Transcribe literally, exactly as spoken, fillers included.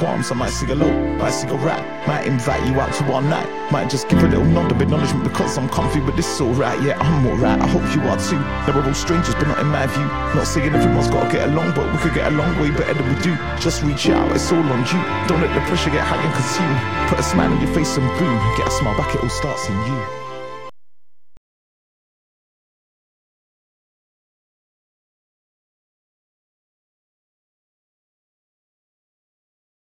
qualms. I might say hello, might say a rap, might invite you out to one night, might just give a little nod of acknowledgement because I'm comfy with this alright. Yeah, I'm alright, I hope you are too. There are all strangers but not in my view. Not saying everyone's gotta get along, but we could get along way better than we do. Just reach out, it's all on you. Don't let the pressure get high and consume. Put a smile on your face and boom, get a smile back, it all starts in you.